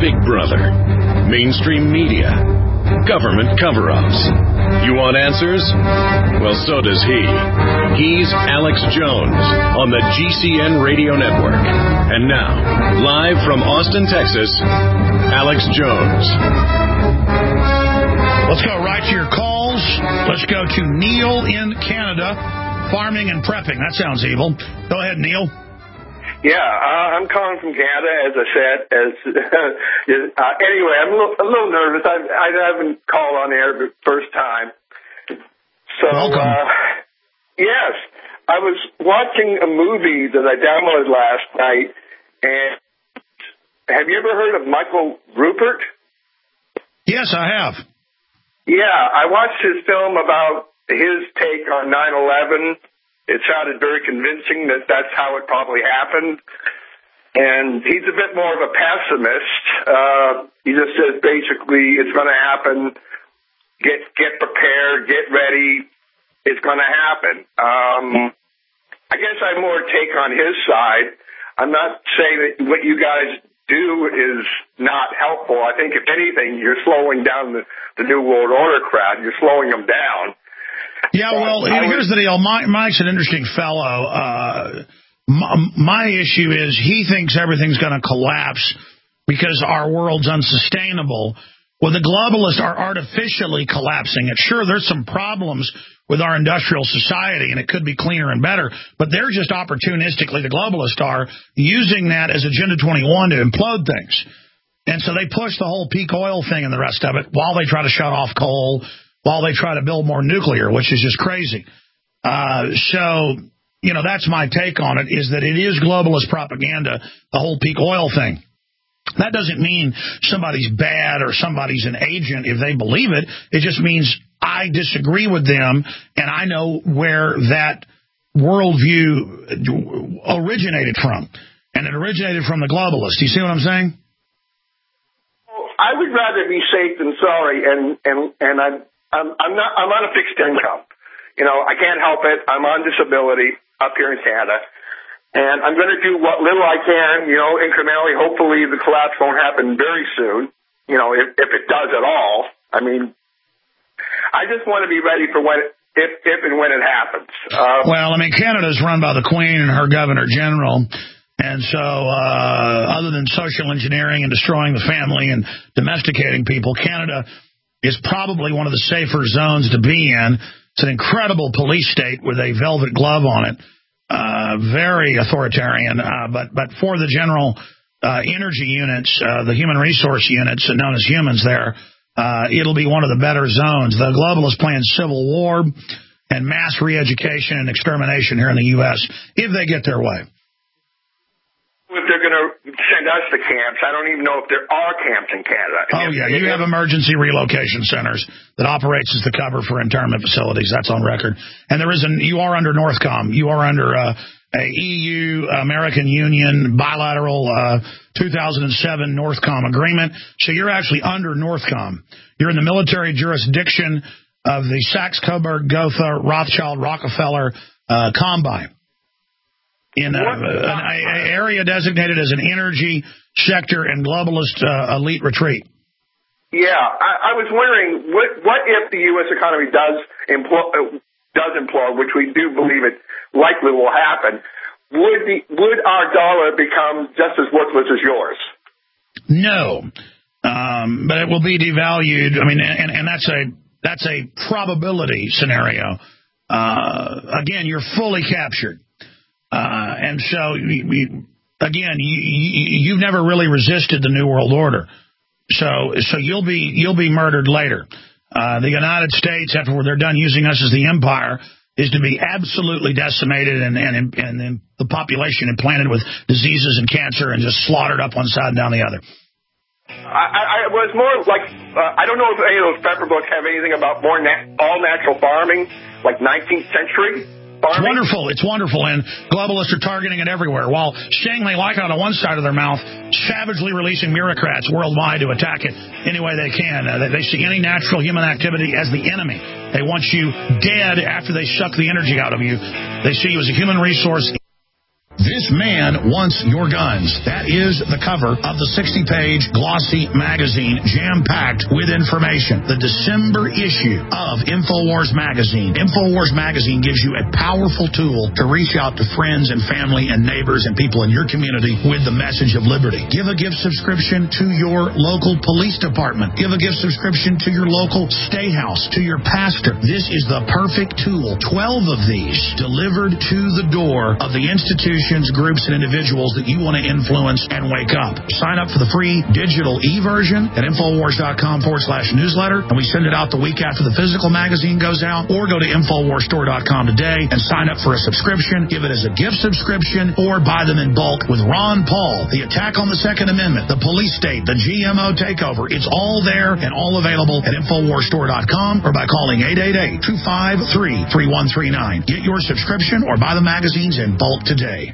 Big Brother, mainstream media, government cover-ups. You want answers? Well, so does he. He's Alex Jones on the GCN Radio Network. And now, live from Austin, Texas, Alex Jones. Let's go right to your calls. Let's go to Neil in Canada. Farming and prepping. That sounds evil. Go ahead, Neil. Yeah, I'm calling from Canada, as I said. Anyway, I'm a little nervous. I haven't called on air the first time. So, yes, I was watching a movie that I downloaded last night. And have you ever heard of Michael Rupert? Yes, I have. Yeah, I watched his film about his take on 9/11. It sounded very convincing that that's how it probably happened. And he's a bit more of a pessimist. He just says basically it's going to happen. Get prepared, get ready. It's going to happen. I guess I more take on his side. I'm not saying that what you guys do is not helpful. I think if anything, you're slowing down the New World Order crowd. You're slowing them down. Yeah, well, here's the deal. Mike's an interesting fellow. My issue is he thinks everything's going to collapse because our world's unsustainable. Well, the globalists are artificially collapsing it. Sure, there's some problems with our industrial society, and it could be cleaner and better, but they're just opportunistically, the globalists are, using that as Agenda 21 to implode things. And so they push the whole peak oil thing and the rest of it while they try to shut off coal, while they try to build more nuclear, which is just crazy. So, you know, that's my take on it, is that it is globalist propaganda, the whole peak oil thing. That doesn't mean somebody's bad or somebody's an agent if they believe it. It just means I disagree with them, and I know where that worldview originated from. And it originated from the globalists. Do you see what I'm saying? I would rather be safe than sorry, and I'm on a fixed income. You know, I can't help it. I'm on disability up here in Canada, and I'm going to do what little I can, you know, incrementally. Hopefully the collapse won't happen very soon, you know, if it does at all. I mean, I just want to be ready for if and when it happens. Well, I mean, Canada's run by the Queen and her Governor General. And so other than social engineering and destroying the family and domesticating people, Canada is probably one of the safer zones to be in. It's an incredible police state with a velvet glove on it. Very authoritarian. But for the general energy units, the human resource units known as humans there, it'll be one of the better zones. The globalists plan civil war and mass re-education and extermination here in the U.S. if they get their way. If they're going to send us to camps, I don't even know if there are camps in Canada. Oh, yeah, you have emergency relocation centers that operates as the cover for internment facilities. That's on record. And you are under Northcom. You are under a EU, American Union, bilateral 2007 Northcom agreement. So you're actually under Northcom. You're in the military jurisdiction of the Sachs-Coburg, Gotha, Rothschild, Rockefeller Combine. In an area designated as an energy sector and globalist elite retreat. Yeah, I was wondering, what if the U.S. economy does implode, which we do believe it likely will happen, would our dollar become just as worthless as yours? No, but it will be devalued. I mean, and that's a probability scenario. Again, you're fully captured. And so, again, you've never really resisted the New World Order, so you'll be murdered later. The United States, after they're done using us as the empire, is to be absolutely decimated and the population implanted with diseases and cancer and just slaughtered up one side and down the other. I was more like, I don't know if any of those pepper books have anything about more all natural farming, like 19th century. Farming. It's wonderful, and globalists are targeting it everywhere, while saying they like it on one side of their mouth, savagely releasing bureaucrats worldwide to attack it any way they can. They see any natural human activity as the enemy. They want you dead after they suck the energy out of you. They see you as a human resource. This Man Wants Your Guns. That is the cover of the 60-page glossy magazine, jam-packed with information. The December issue of InfoWars Magazine. InfoWars Magazine gives you a powerful tool to reach out to friends and family and neighbors and people in your community with the message of liberty. Give a gift subscription to your local police department. Give a gift subscription to your local state house, to your pastor. This is the perfect tool. 12 of these delivered to the door of the institutions, groups, and individuals that you want to influence and wake up. Sign up for the free digital e-version at Infowars.com/newsletter, and we send it out the week after the physical magazine goes out, or go to InfoWarsStore.com today and sign up for a subscription. Give it as a gift subscription, or buy them in bulk with Ron Paul, the attack on the Second Amendment, the police state, the GMO takeover. It's all there and all available at InfoWarsStore.com or by calling 888-253-3139. Get your subscription or buy the magazines in bulk today.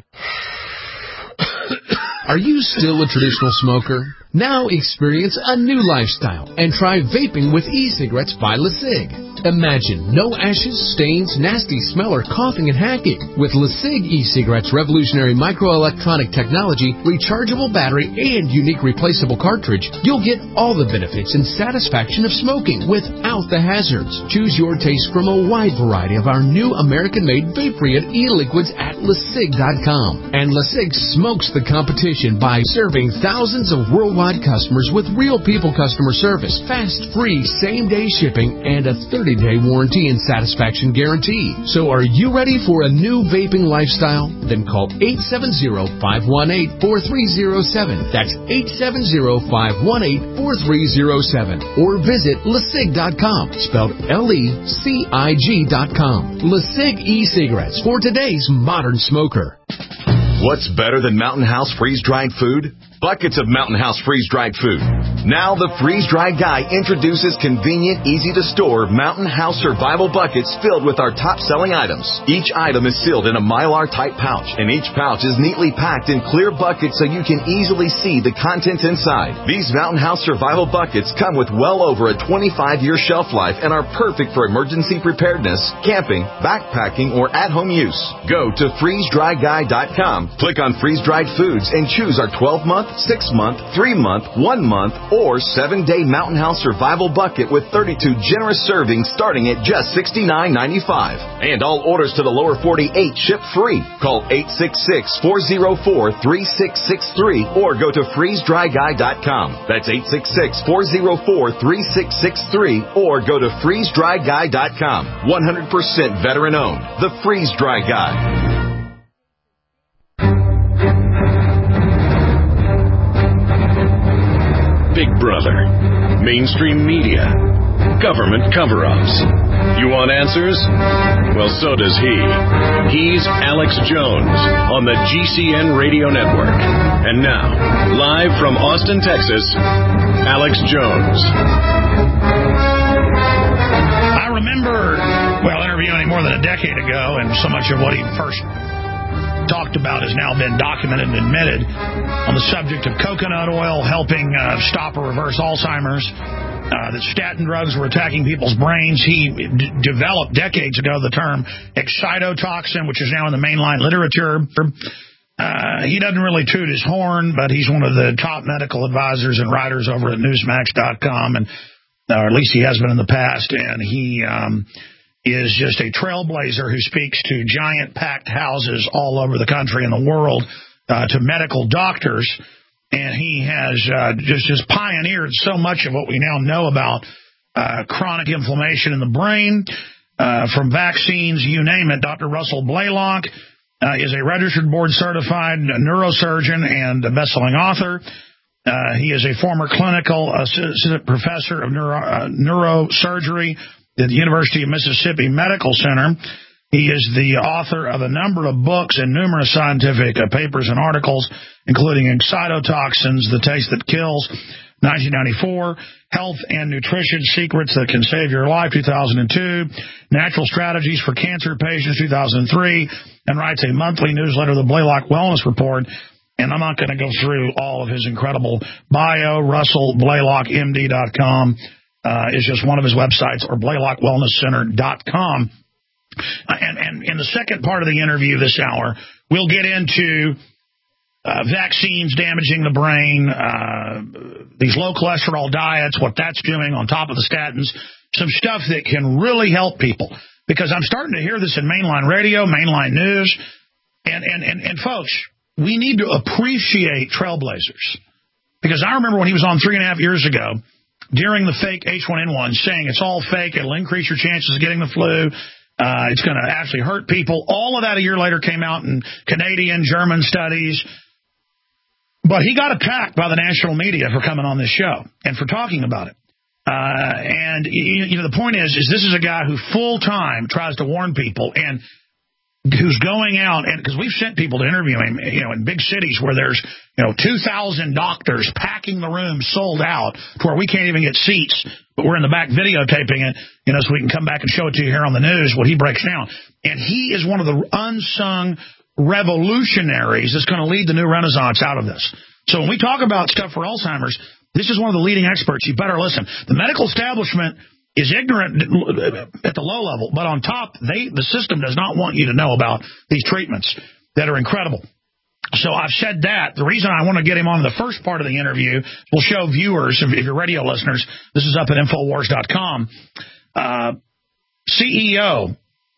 Are you still a traditional smoker? Now experience a new lifestyle and try vaping with e-cigarettes by LeSig. Imagine no ashes, stains, nasty smell, or coughing and hacking. With LeSig e-cigarettes' revolutionary microelectronic technology, rechargeable battery, and unique replaceable cartridge, you'll get all the benefits and satisfaction of smoking without the hazards. Choose your taste from a wide variety of our new American-made vape-free e-liquids at LeSig.com. And LeSig smokes the competition by serving thousands of worldwide customers with real people customer service, fast, free, same-day shipping, and a 30-day warranty and satisfaction guarantee. So are you ready for a new vaping lifestyle? Then call 870-518-4307. That's 870-518-4307. Or visit LeSig.com, spelled LECIG.com. LeSig e-cigarettes for today's modern smoker. What's better than Mountain House freeze-dried food? Buckets of Mountain House freeze-dried food. Now the freeze-dried guy introduces convenient, easy-to-store Mountain House survival buckets filled with our top-selling items. Each item is sealed in a Mylar-type pouch, and each pouch is neatly packed in clear buckets so you can easily see the contents inside. These Mountain House survival buckets come with well over a 25-year shelf life and are perfect for emergency preparedness, camping, backpacking, or at-home use. Go to freezedryguy.com, click on freeze-dried foods, and choose our 12-month, 6-month, 3-month, 1-month, or 7-day Mountain House survival bucket with 32 generous servings starting at just $69.95. And all orders to the lower 48 ship free. Call 866-404-3663 or go to freezedryguy.com. That's 866-404-3663 or go to freezedryguy.com. 100% veteran owned. The Freeze Dry Guy. Big Brother, mainstream media, government cover-ups. You want answers? Well, so does he. He's Alex Jones on the GCN Radio Network. And now, live from Austin, Texas, Alex Jones. I remember, interviewing him more than a decade ago, and so much of what he first talked about has now been documented and admitted on the subject of coconut oil helping stop or reverse Alzheimer's, that statin drugs were attacking people's brains. He developed decades ago the term excitotoxin, which is now in the mainline literature. He doesn't really toot his horn, but he's one of the top medical advisors and writers over at Newsmax.com, and or at least he has been in the past, and he is just a trailblazer who speaks to giant packed houses all over the country and the world, to medical doctors, and he has just pioneered so much of what we now know about chronic inflammation in the brain, from vaccines, you name it. Dr. Russell Blaylock is a registered board-certified neurosurgeon and a best-selling author. He is a former clinical assistant professor of neurosurgery at the University of Mississippi Medical Center. He is the author of a number of books and numerous scientific papers and articles, including Excitotoxins, The Taste That Kills, 1994, Health and Nutrition Secrets That Can Save Your Life, 2002, Natural Strategies for Cancer Patients, 2003, and writes a monthly newsletter, The Blaylock Wellness Report. And I'm not going to go through all of his incredible bio. RussellBlaylockMD.com is just one of his websites, or BlaylockWellnessCenter.com. And in the second part of the interview this hour, we'll get into vaccines damaging the brain, these low cholesterol diets, what that's doing on top of the statins, some stuff that can really help people. Because I'm starting to hear this in mainline radio, mainline news, and folks, we need to appreciate trailblazers. Because I remember when he was on 3.5 years ago, during the fake H1N1, saying it's all fake, it'll increase your chances of getting the flu, it's going to actually hurt people. All of that a year later came out in Canadian, German studies. But he got attacked by the national media for coming on this show and for talking about it. And the point is this is a guy who full-time tries to warn people and who's going out, and because we've sent people to interview him, in big cities where there's, 2,000 doctors packing the room sold out to where we can't even get seats, but we're in the back videotaping it, so we can come back and show it to you here on the news, what he breaks down. And he is one of the unsung revolutionaries that's going to lead the new renaissance out of this. So when we talk about stuff for Alzheimer's, this is one of the leading experts. You better listen. The medical establishment is ignorant at the low level, but on top, the system does not want you to know about these treatments that are incredible. So I've said that. The reason I want to get him on the first part of the interview, we'll show viewers, if you're radio listeners, this is up at Infowars.com. CEO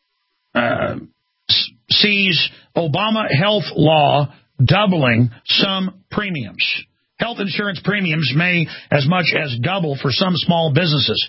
sees Obama health law doubling some premiums. Health insurance premiums may as much as double for some small businesses.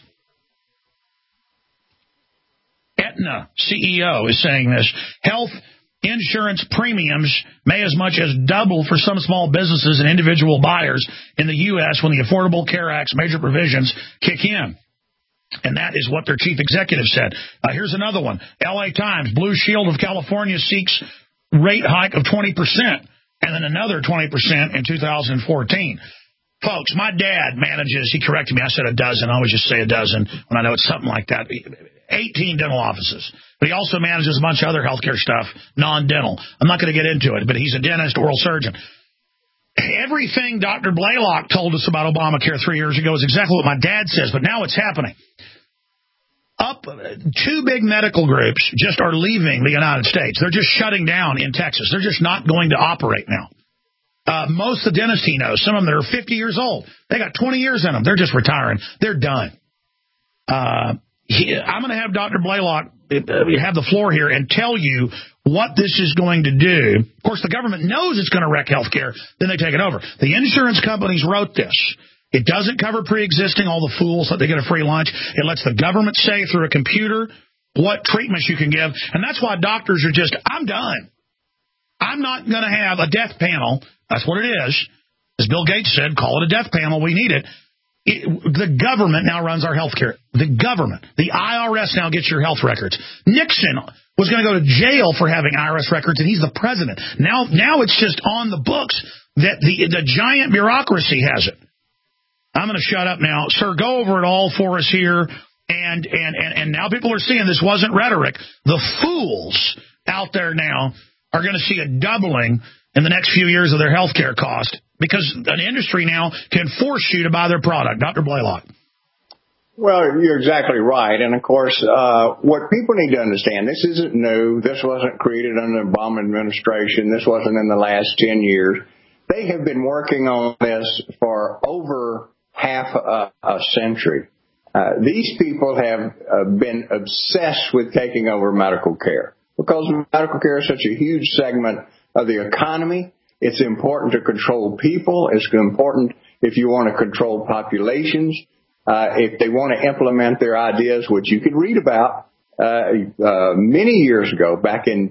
Aetna CEO is saying this. Health insurance premiums may as much as double for some small businesses and individual buyers in the U.S. when the Affordable Care Act's major provisions kick in. And that is what their chief executive said. Here's another one. L.A. Times, Blue Shield of California seeks rate hike of 20%, and then another 20% in 2014. Folks, my dad manages, he corrected me, I said a dozen, I always just say a dozen when I know it's something like that, 18 dental offices. But he also manages a bunch of other healthcare stuff, non-dental. I'm not going to get into it, but he's a dentist, oral surgeon. Everything Dr. Blaylock told us about Obamacare 3 years ago is exactly what my dad says, but now it's happening. Two big medical groups just are leaving the United States. They're just shutting down in Texas. They're just not going to operate now. Most of the dentists he knows, some of them that are 50 years old, they got 20 years in them. They're just retiring. They're done. I'm going to have Dr. Blaylock have the floor here and tell you what this is going to do. Of course, the government knows it's going to wreck health care. Then they take it over. The insurance companies wrote this. It doesn't cover pre-existing, all the fools that they get a free lunch. It lets the government say through a computer what treatments you can give. And that's why doctors are just, I'm done. I'm not going to have a death panel. That's what it is. As Bill Gates said, call it a death panel. We need it. The government now runs our health care. The government. The IRS now gets your health records. Nixon was going to go to jail for having IRS records, and he's the president. Now it's just on the books that the giant bureaucracy has it. I'm going to shut up now. Sir, go over it all for us here. And now people are seeing this wasn't rhetoric. The fools out there now are going to see a doubling in the next few years of their health care cost because an industry now can force you to buy their product. Dr. Blaylock. Well, you're exactly right. And, of course, what people need to understand, this isn't new. This wasn't created under the Obama administration. This wasn't in the last 10 years. They have been working on this for over half a century. These people have been obsessed with taking over medical care because medical care is such a huge segment of the economy. It's important to control people. It's important if you want to control populations. If they want to implement their ideas, which you could read about many years ago, back in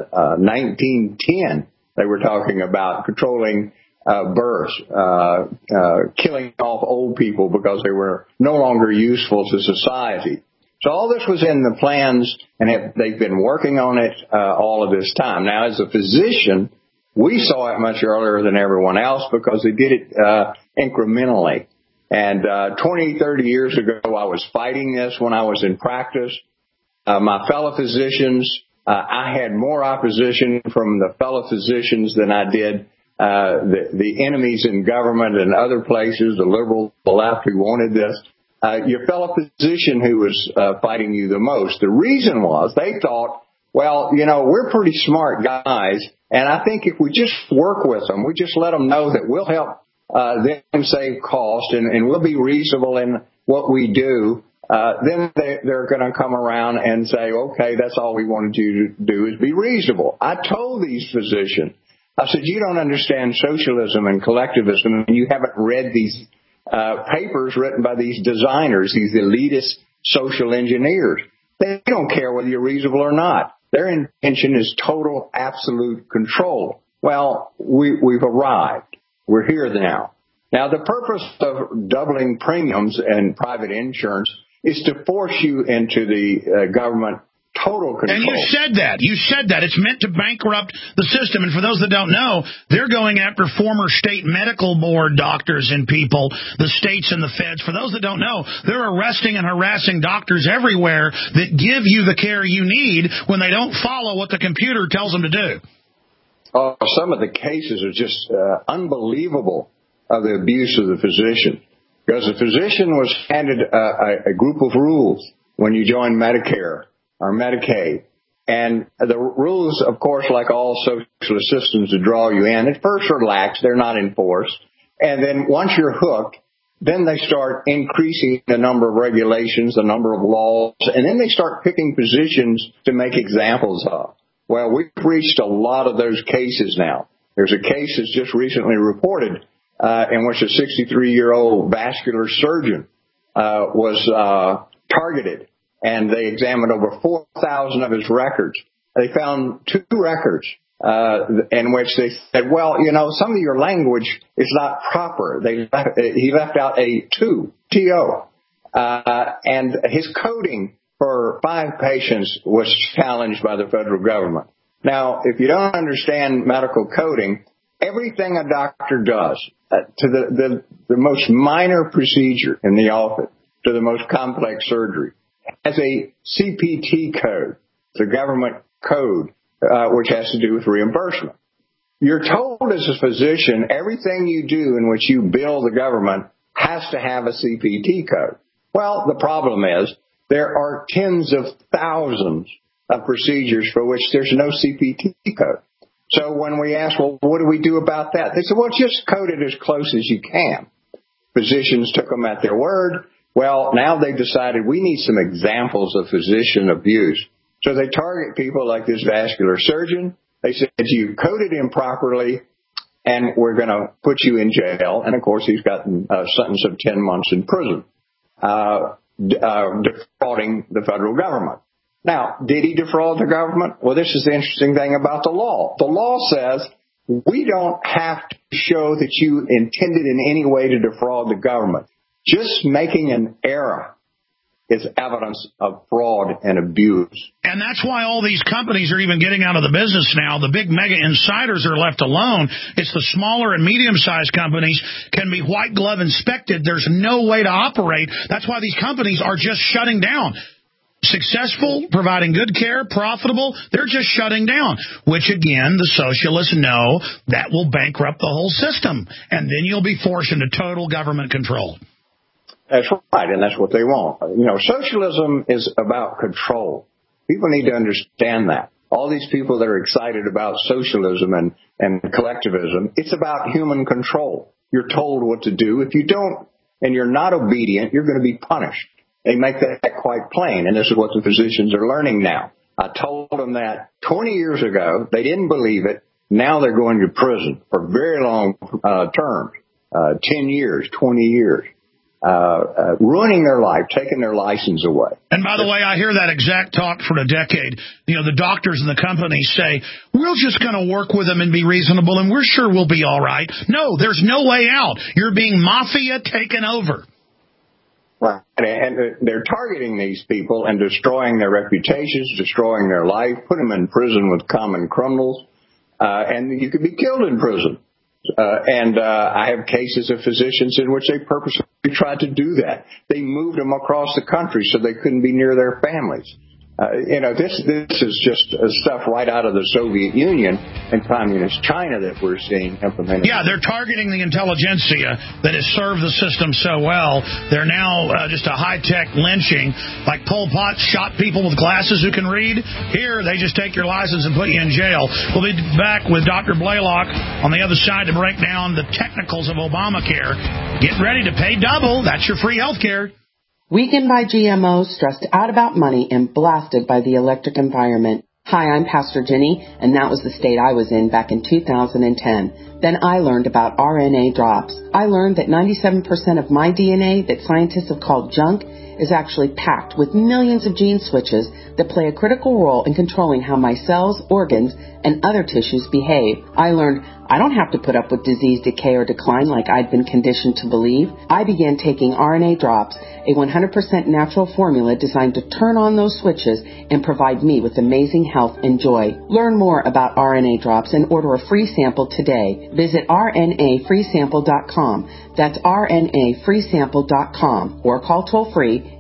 1910, they were talking about controlling births, killing off old people because they were no longer useful to society. So all this was in the plans, and they've been working on it all of this time. Now, as a physician, we saw it much earlier than everyone else because they did it incrementally. And 20, 30 years ago, I was fighting this when I was in practice. My fellow physicians, I had more opposition from the fellow physicians than I did the enemies in government and other places, the liberal, the left who wanted this. your fellow physician who was fighting you the most. The reason was they thought, well, we're pretty smart guys, and I think if we just work with them, we just let them know that we'll help them save cost and we'll be reasonable in what we do, then they're going to come around and say, okay, that's all we wanted you to do is be reasonable. I told these physicians, I said, you don't understand socialism and collectivism, and you haven't read these papers written by these designers, these elitist social engineers. They don't care whether you're reasonable or not. Their intention is total, absolute control. Well, we've arrived. We're here now. Now, the purpose of doubling premiums and private insurance is to force you into the government total control. And you said that. It's meant to bankrupt the system. And for those that don't know, they're going after former state medical board doctors and people, the states and the feds. For those that don't know, they're arresting and harassing doctors everywhere that give you the care you need when they don't follow what the computer tells them to do. Oh, some of the cases are just unbelievable of the abuse of the physician. Because the physician was handed a group of rules when you join Medicare or Medicaid. And the rules, of course, like all socialist systems to draw you in, at first are lax, they're not enforced. And then once you're hooked, then they start increasing the number of regulations, the number of laws, and then they start picking positions to make examples of. Well, we've reached a lot of those cases now. There's a case that's just recently reported in which a 63-year-old vascular surgeon was targeted, and they examined over 4,000 of his records. They found 2 records in which they said, well, some of your language is not proper. He left out a T-O. And his coding for 5 patients was challenged by the federal government. Now, if you don't understand medical coding, everything a doctor does, to the most minor procedure in the office to the most complex surgery, has a CPT code, the government code, which has to do with reimbursement. You're told as a physician, everything you do in which you bill the government has to have a CPT code. Well, the problem is there are tens of thousands of procedures for which there's no CPT code. So when we ask, well, what do we do about that? They said, well, just code it as close as you can. Physicians took them at their word. Well, now they've decided we need some examples of physician abuse. So they target people like this vascular surgeon. They said, you coded improperly, and we're going to put you in jail. And, of course, he's gotten a sentence of 10 months in prison, defrauding the federal government. Now, did he defraud the government? Well, this is the interesting thing about the law. The law says we don't have to show that you intended in any way to defraud the government. Just making an error is evidence of fraud and abuse. And that's why all these companies are even getting out of the business now. The big mega insiders are left alone. It's the smaller and medium-sized companies can be white glove inspected. There's no way to operate. That's why these companies are just shutting down. Successful, providing good care, profitable, they're just shutting down, which, again, the socialists know that will bankrupt the whole system, and then you'll be forced into total government control. That's right, and that's what they want. Socialism is about control. People need to understand that. All these people that are excited about socialism and collectivism, it's about human control. You're told what to do. If you don't and you're not obedient, you're going to be punished. They make that quite plain, and this is what the physicians are learning now. I told them that 20 years ago. They didn't believe it. Now they're going to prison for very long terms, 10 years, 20 years, ruining their life, taking their license away. And by the way, I hear that exact talk for a decade. The doctors and the companies say, we're just going to work with them and be reasonable, and we're sure we'll be all right. No, there's no way out. You're being mafia taken over. Right. And they're targeting these people and destroying their reputations, destroying their life, put them in prison with common criminals, and you could be killed in prison. And I have cases of physicians in which they purposely tried to do that. They moved them across the country so they couldn't be near their families. This is just stuff right out of the Soviet Union and Communist China that we're seeing implemented. Yeah, they're targeting the intelligentsia that has served the system so well. They're now just a high-tech lynching. Like Pol Pot shot people with glasses who can read. Here, they just take your license and put you in jail. We'll be back with Dr. Blaylock on the other side to break down the technicals of Obamacare. Get ready to pay double. That's your free health care. Weakened by GMOs, stressed out about money, and blasted by the electric environment. Hi, I'm Pastor Jenny, and that was the state I was in back in 2010. Then I learned about RNA drops. I learned that 97% of my DNA that scientists have called junk is actually packed with millions of gene switches that play a critical role in controlling how my cells, organs, and other tissues behave. I learned I don't have to put up with disease, decay, or decline like I'd been conditioned to believe. I began taking RNA drops, a 100% natural formula designed to turn on those switches and provide me with amazing health and joy. Learn more about RNA drops and order a free sample today. Visit rnafreesample.com. That's rnafreesample.com or call toll-free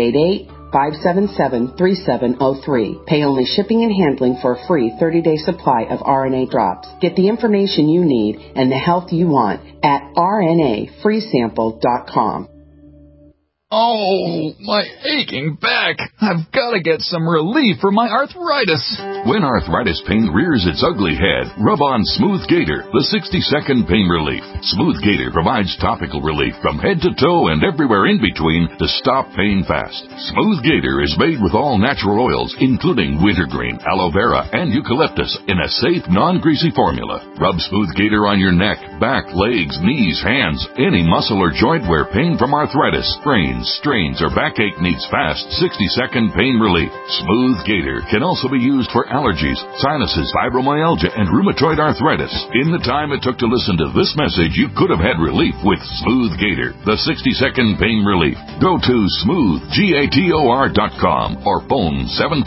888-577-3703. Pay only shipping and handling for a free 30-day supply of RNA drops. Get the information you need and the health you want at rnafreesample.com. Oh, my aching back. I've got to get some relief for my arthritis. When arthritis pain rears its ugly head, rub on Smooth Gator, the 60-second pain relief. Smooth Gator provides topical relief from head to toe and everywhere in between to stop pain fast. Smooth Gator is made with all natural oils, including wintergreen, aloe vera, and eucalyptus in a safe, non-greasy formula. Rub Smooth Gator on your neck, back, legs, knees, hands, any muscle or joint where pain from arthritis, sprains, strains, or backache needs fast 60-second pain relief. Smooth Gator can also be used for allergies, sinuses, fibromyalgia, and rheumatoid arthritis. In the time it took to listen to this message, you could have had relief with Smooth Gator, the 60-second pain relief. Go to smoothgator.com or phone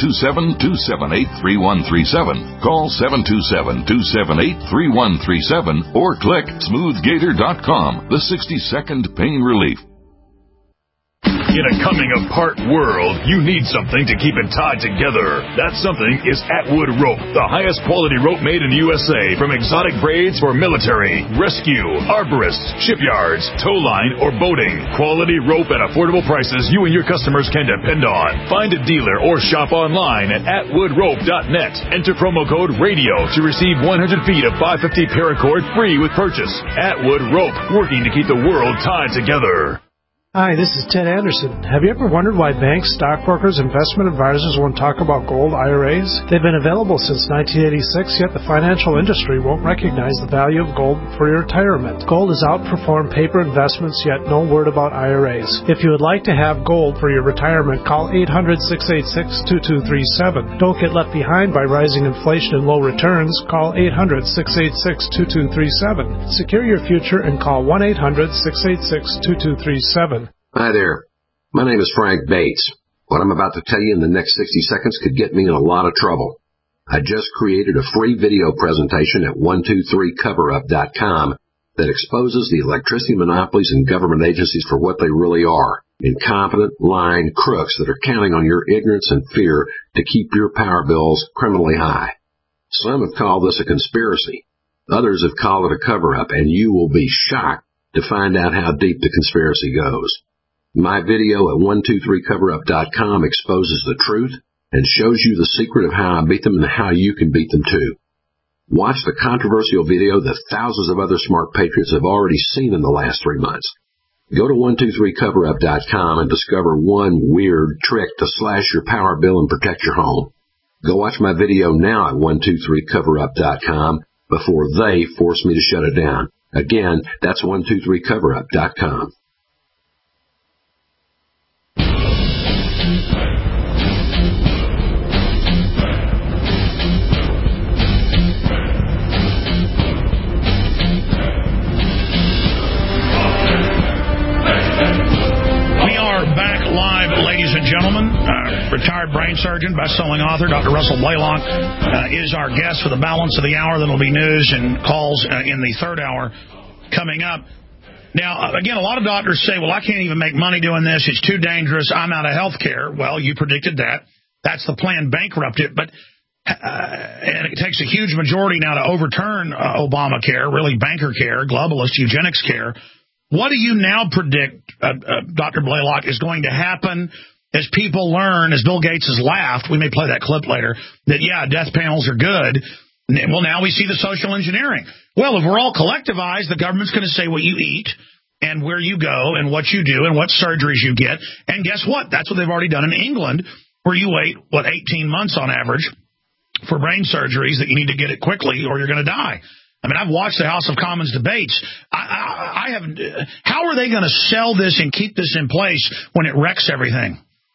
727-278-3137. Call 727-278-3137 or click smoothgator.com, the 60-second pain relief. In a coming-apart world, you need something to keep it tied together. That something is Atwood Rope, the highest quality rope made in the USA, from exotic braids for military, rescue, arborists, shipyards, tow line, or boating. Quality rope at affordable prices you and your customers can depend on. Find a dealer or shop online at atwoodrope.net. Enter promo code RADIO to receive 100 feet of 550 paracord free with purchase. Atwood Rope, working to keep the world tied together. Hi, this is Ted Anderson. Have you ever wondered why banks, stockbrokers, investment advisors won't talk about gold IRAs? They've been available since 1986, yet the financial industry won't recognize the value of gold for your retirement. Gold has outperformed paper investments, yet no word about IRAs. If you would like to have gold for your retirement, call 800-686-2237. Don't get left behind by rising inflation and low returns. Call 800-686-2237. Secure your future and call 1-800-686-2237. Hi there. My name is Frank Bates. What I'm about to tell you in the next 60 seconds could get me in a lot of trouble. I just created a free video presentation at 123coverup.com that exposes the electricity monopolies and government agencies for what they really are. Incompetent, lying crooks that are counting on your ignorance and fear to keep your power bills criminally high. Some have called this a conspiracy. Others have called it a cover-up, and you will be shocked to find out how deep the conspiracy goes. My video at 123coverup.com exposes the truth and shows you the secret of how I beat them and how you can beat them too. Watch the controversial video that thousands of other smart patriots have already seen in the last 3 months. Go to 123coverup.com and discover one weird trick to slash your power bill and protect your home. Go watch my video now at 123coverup.com before they force me to shut it down. Again, that's 123coverup.com. Ladies and gentlemen, retired brain surgeon, best-selling author, Dr. Russell Blaylock is our guest for the balance of the hour. Then will be news and calls in the third hour coming up. Now, again, a lot of doctors say, well, I can't even make money doing this. It's too dangerous. I'm out of health care. Well, you predicted that. That's the plan, bankrupt it. But and it takes a huge majority now to overturn Obamacare, really banker care, globalist eugenics care. What do you now predict, Dr. Blaylock, is going to happen as people learn, as Bill Gates has laughed, we may play that clip later, that, yeah, death panels are good. Well, now we see the social engineering. Well, if we're all collectivized, the government's going to say what you eat and where you go and what you do and what surgeries you get. And guess what? That's what they've already done in England, where you wait, 18 months on average for brain surgeries that you need to get it quickly or you're going to die. I mean, I've watched the House of Commons debates. I haven't. How are they going to sell this and keep this in place when it wrecks everything?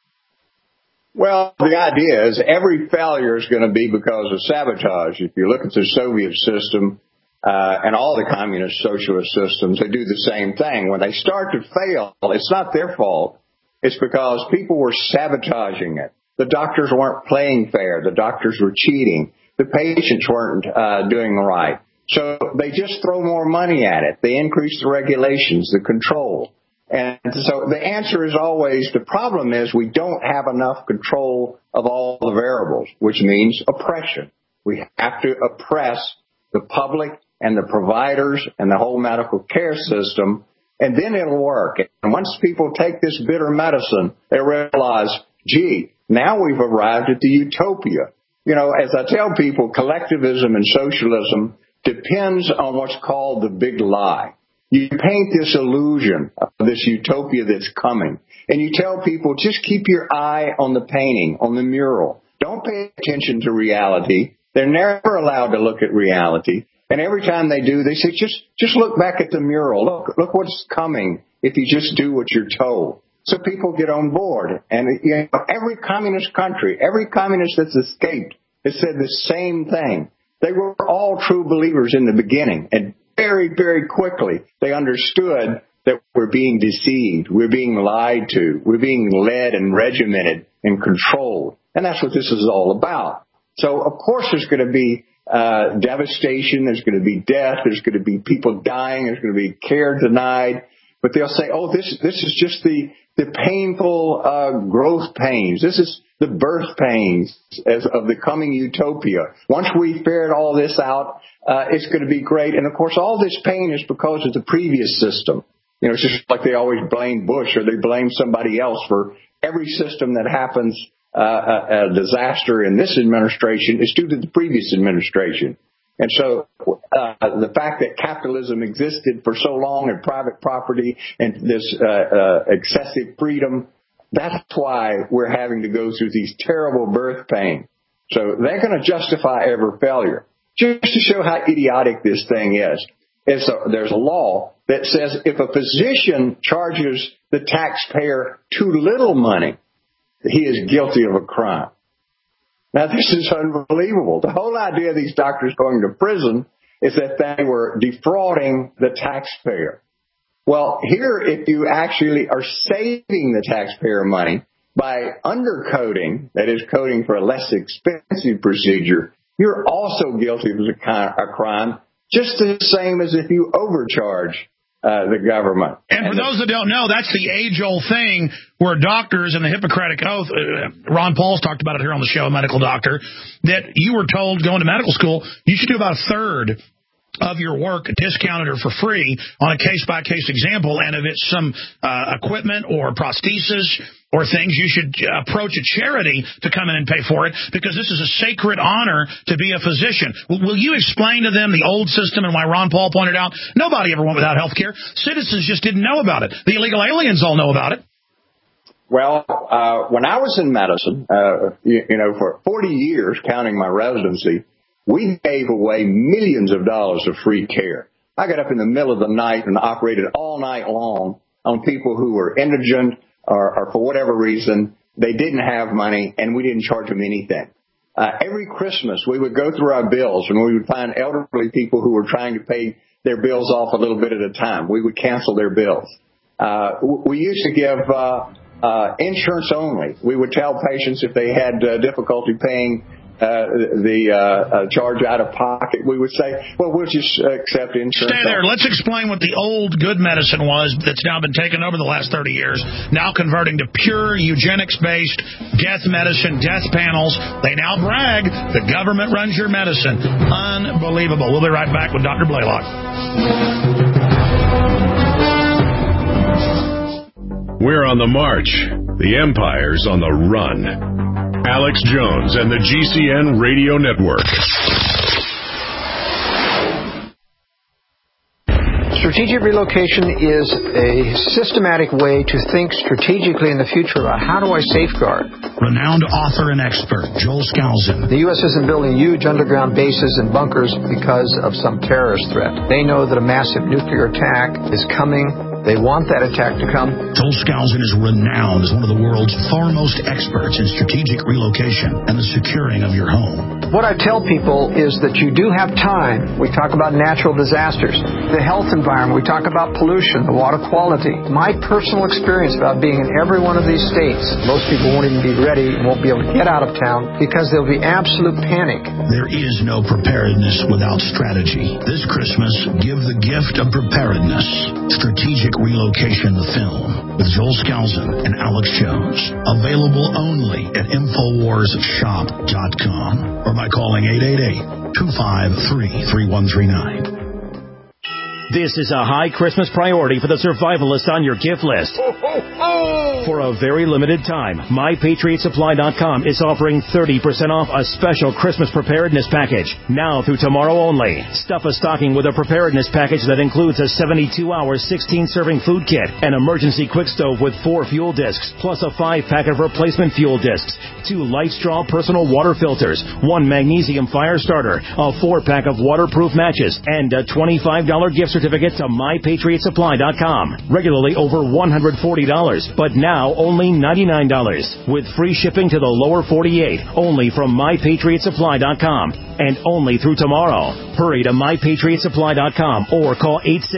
Well, the idea is every failure is going to be because of sabotage. If you look at the Soviet system and all the communist socialist systems, they do the same thing. When they start to fail, it's not their fault. It's because people were sabotaging it. The doctors weren't playing fair. The doctors were cheating. The patients weren't doing right. So they just throw more money at it. They increase the regulations, the control. And so the answer is always, the problem is we don't have enough control of all the variables, which means oppression. We have to oppress the public and the providers and the whole medical care system, and then it'll work. And once people take this bitter medicine, they realize, gee, now we've arrived at the utopia. You know, as I tell people, collectivism and socialism depends on what's called the big lie. You paint this illusion of this utopia that's coming, and you tell people, just keep your eye on the painting, on the mural. Don't pay attention to reality. They're never allowed to look at reality. And every time they do, they say, just look back at the mural. Look what's coming if you just do what you're told. So people get on board. And you know, every communist country, every communist that's escaped has said the same thing. They were all true believers in the beginning, and very, very quickly they understood that we're being deceived, we're being lied to, we're being led and regimented and controlled. And that's what this is all about. So, of course, there's going to be devastation, there's going to be death, there's going to be people dying, there's going to be care denied. But they'll say, oh, this is just the painful growth pains. This is the birth pains of the coming utopia. Once we ferret all this out, it's going to be great. And, of course, all this pain is because of the previous system. You know, it's just like they always blame Bush or they blame somebody else for every system that happens. A disaster in this administration is due to the previous administration. And so the fact that capitalism existed for so long and private property and this excessive freedom, that's why we're having to go through these terrible birth pains. So they're going to justify every failure. Just to show how idiotic this thing is, there's a law that says if a physician charges the taxpayer too little money, he is guilty of a crime. Now, this is unbelievable. The whole idea of these doctors going to prison is that they were defrauding the taxpayer. Well, here, if you actually are saving the taxpayer money by undercoding, that is, coding for a less expensive procedure, you're also guilty of a crime, just the same as if you overcharge the government. And for those that don't know, that's the age-old thing where doctors and the Hippocratic Oath, Ron Paul's talked about it here on the show, a medical doctor, that you were told going to medical school, you should do about a third of your work discounted or for free on a case-by-case example, and if it's some equipment or prosthesis or things, you should approach a charity to come in and pay for it, because this is a sacred honor to be a physician. Will you explain to them the old system and why Ron Paul pointed out nobody ever went without health care? Citizens just didn't know about it. The illegal aliens all know about it. Well, when I was in medicine, for 40 years, counting my residency, we gave away millions of dollars of free care. I got up in the middle of the night and operated all night long on people who were indigent or for whatever reason, they didn't have money, and we didn't charge them anything. Every Christmas, we would go through our bills, and we would find elderly people who were trying to pay their bills off a little bit at a time. We would cancel their bills. We used to give insurance only. We would tell patients if they had difficulty paying the charge out of pocket, we would say, well, we'll just accept insurance. Stay there. Let's explain what the old good medicine was that's now been taken over the last 30 years, now converting to pure eugenics-based death medicine, death panels. They now brag the government runs your medicine. Unbelievable. We'll be right back with Dr. Blaylock. We're on the march. The empire's on the run. Alex Jones and the GCN Radio Network. Strategic relocation is a systematic way to think strategically in the future about how do I safeguard. Renowned author and expert, Joel Skousen. The U.S. isn't building huge underground bases and bunkers because of some terrorist threat. They know that a massive nuclear attack is coming. They want that attack to come. Joel Skousen is renowned as one of the world's foremost experts in strategic relocation and the securing of your home. What I tell people is that you do have time. We talk about natural disasters, the health environment. We talk about pollution, the water quality. My personal experience about being in every one of these states, most people won't even be ready and won't be able to get out of town because there'll be absolute panic. There is no preparedness without strategy. This Christmas, give the gift of preparedness. Strategic Relocation, the film, with Joel Skousen and Alex Jones. Available only at InfoWarsShop.com or by calling 888-253-3139. This is a high Christmas priority for the survivalist on your gift list. For a very limited time, MyPatriotSupply.com is offering 30% off a special Christmas preparedness package. Now through tomorrow only. Stuff a stocking with a preparedness package that includes a 72-hour, 16-serving food kit, an emergency quick stove with 4 fuel discs, plus a 5-pack of replacement fuel discs, 2 LifeStraw personal water filters, 1 magnesium fire starter, a 4-pack of waterproof matches, and a $25 gift certificate to MyPatriotSupply.com. Regularly over $140, but now only $99. With free shipping to the lower 48, only from MyPatriotSupply.com. And only through tomorrow. Hurry to MyPatriotSupply.com or call